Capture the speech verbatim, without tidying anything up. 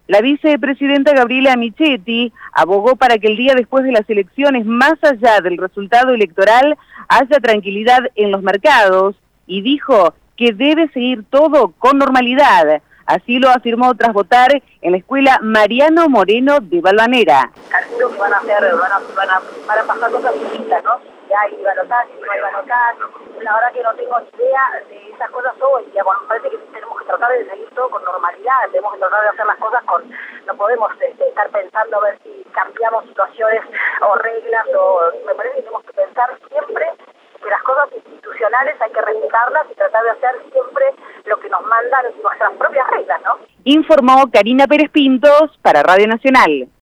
La vicepresidenta Gabriela Michetti abogó para que el día después de las elecciones, más allá del resultado electoral, haya tranquilidad en los mercados y dijo que debe seguir todo con normalidad. Así lo afirmó tras votar en la escuela Mariano Moreno de Balvanera. Calculo que van a hacer, van a, van a, van a pasar cosas distintas, ¿no? Si hay balotaje, si no hay balotaje. La verdad que no tengo ni idea de esas cosas hoy. Digamos, me parece que tenemos que tratar de seguir todo con normalidad, tenemos que tratar de hacer las cosas con... No podemos este, estar pensando a ver si cambiamos situaciones o reglas, o me parece que tenemos que pensar siempre que las cosas institucionales hay que respetarlas y tratar de hacer siempre lo que nos mandan nuestras propias reglas, ¿no? Informó Karina Pérez Pintos para Radio Nacional.